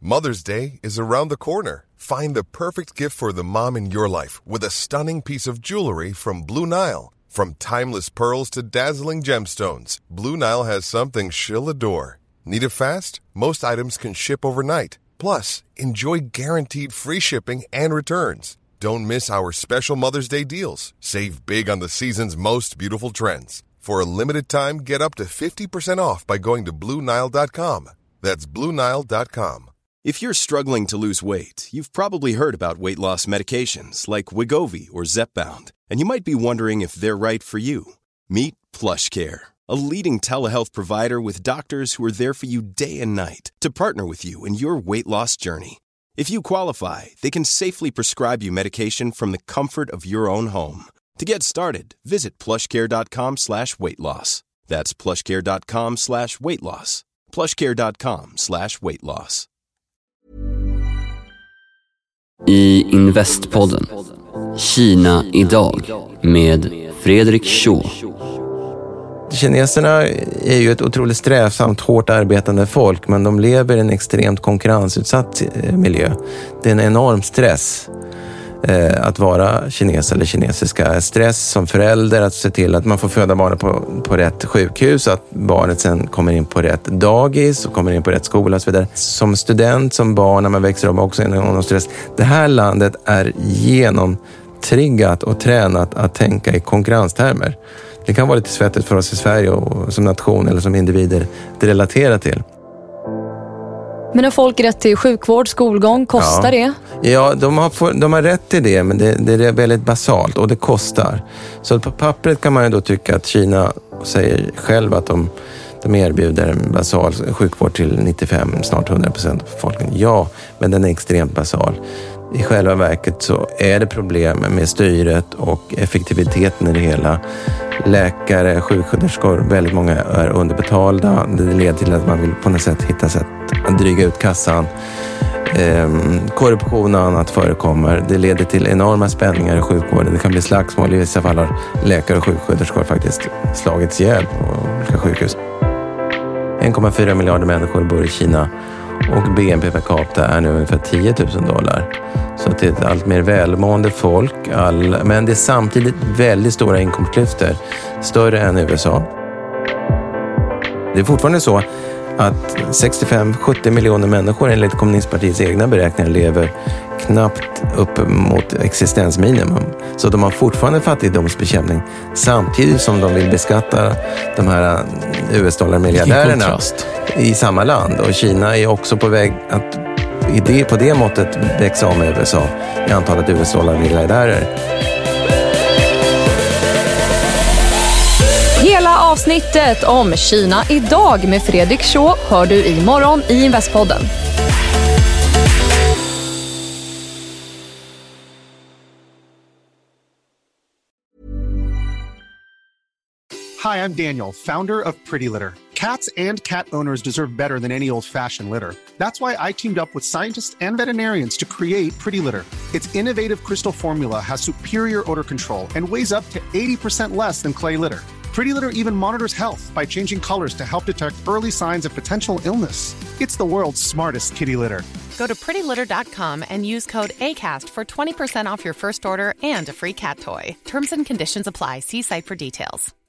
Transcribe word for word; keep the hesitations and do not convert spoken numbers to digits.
Mother's Day is around the corner. Find the perfect gift for the mom in your life with a stunning piece of jewelry from Blue Nile. From timeless pearls to dazzling gemstones, Blue Nile has something she'll adore. Need it fast? Most items can ship overnight. Plus, enjoy guaranteed free shipping and returns. Don't miss our special Mother's Day deals. Save big on the season's most beautiful trends. For a limited time, get up to fifty percent off by going to blue nile dot com. That's blue nile dot com. If you're struggling to lose weight, you've probably heard about weight loss medications like Wegovy or Zepbound, and you might be wondering if they're right for you. Meet PlushCare, a leading telehealth provider with doctors who are there for you day and night to partner with you in your weight loss journey. If you qualify, they can safely prescribe you medication from the comfort of your own home. To get started, visit plushcare.com slash weight loss. That's plushcare.com slash weight loss. plushcare.com slash weight loss. I Investpodden Kina idag med Fredrik Shaw. Kineserna är ju ett otroligt strävsamt, hårt arbetande folk, men de lever i en extremt konkurrensutsatt miljö. Det är en enorm stress eh, att vara kines eller kinesiska. Stress som förälder att se till att man får föda barnet på, på rätt sjukhus, att barnet sen kommer in på rätt dagis och kommer in på rätt skola och så vidare. Som student, som barn, när man växer upp också en enorm stress. Det här landet är genomtriggat och tränat att tänka i konkurrenstermer. Det kan vara lite svettigt för oss i Sverige och som nation eller som individer att relatera till. Men har folk rätt till sjukvård, skolgång? Kostar ja. det? Ja, de har, de har rätt till det, men det, det är väldigt basalt och det kostar. Så på pappret kan man ju då tycka att Kina säger själv att de, de erbjuder en basal sjukvård till nittiofem, snart hundra procent av befolkningen. Ja, men den är extremt basal. I själva verket så är det problem med styret och effektiviteten i det hela. Läkare, sjuksköterskor, väldigt många är underbetalda. Det leder till att man vill på något sätt hitta sätt att dryga ut kassan. Ehm, korruption och annat förekommer. Det leder till enorma spänningar i sjukvården. Det kan bli slagsmål. I vissa fall har läkare och sjuksköterskor faktiskt slagits ihjäl på olika sjukhus. en komma fyra miljarder människor bor i Kina. Och B N P per capita är nu ungefär tio tusen dollar. Så det är ett allt mer välmående folk. All, men det är samtidigt väldigt stora inkomstklyftor. Större än U S A. Det är fortfarande så att sextiofem till sjuttio miljoner människor enligt kommunistpartiets egna beräkningar lever knappt upp mot existensminimum. Så de har fortfarande fattigdomsbekämpning samtidigt som de vill beskatta de här U S-dollar-miljardärerna i samma land. Och Kina är också på väg att i det, på det måttet växa om U S A i antalet U S-dollar-miljardärer. Hela avsnittet om Kina idag med Fredrik Shaw hör du imorgon i Investpodden. Hi, I'm Daniel, founder of Pretty Litter. Cats and cat owners deserve better than any old-fashioned litter. That's why I teamed up with scientists and veterinarians to create Pretty Litter. Its innovative crystal formula has superior odor control and weighs up to eighty percent less than clay litter. Pretty Litter even monitors health by changing colors to help detect early signs of potential illness. It's the world's smartest kitty litter. Go to pretty litter dot com and use code ACAST for twenty percent off your first order and a free cat toy. Terms and conditions apply. See site for details.